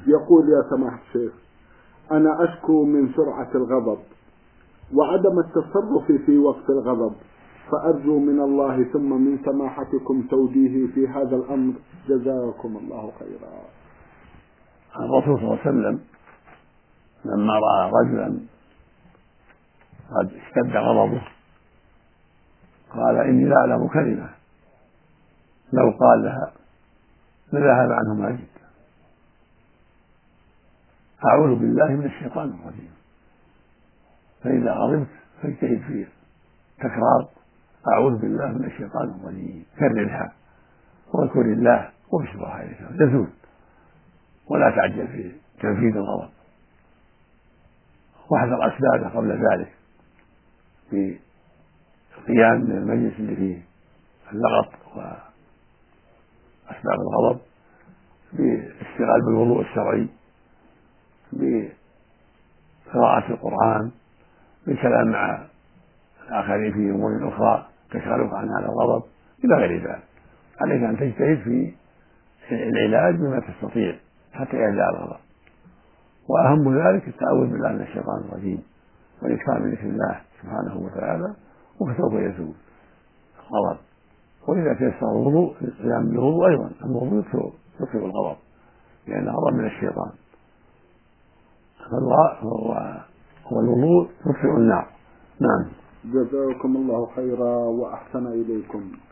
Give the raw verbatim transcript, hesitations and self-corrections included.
يقول: يا سماحة الشيخ، أنا أشكو من سرعة الغضب وعدم التصرف في وقت الغضب، فأرجو من الله ثم من سماحتكم توجيهي في هذا الأمر، جزاكم الله خيرا. الرسول صلى الله عليه وسلم لما رأى رجلا قد اشتد غضبه قال: إني لا أعلم كلمة لو قال لها لذهب عنه ما جئت. أعوذ بالله من الشيطان الرجيم. فإذا غضبت فاجتهد في تكرار أعوذ بالله من الشيطان الرجيم، كررها واذكر الله وابشر عليك تزول، ولا تعجل في تنفيذ الغضب، واحذر أسبابه قبل ذلك في القيام من المجلس اللي فيه اللغط وأسباب الغضب، بالاشتغال بالوضوء الشرعي، بقراءة القرآن، بالكلام مع الآخرين في أمور أخرى تشغلك عن هذا الغضب إلى غير ذلك. عليك أن تجتهد في العلاج بما تستطيع حتى يهدأ الغضب، وأهم ذلك التعوذ بالله من الشيطان الرجيم والإكثار من ذكر الله سبحانه وتعالى، وسوف يزول الغضب. وإذا تيسر الوضوء القيام بالوضوء أيضا، الوضوء يطفئ الغضب لأن الغضب من الشيطان، هو الوضوء يطفئ النار. نعم. جزاكم الله خيرا وأحسن إليكم.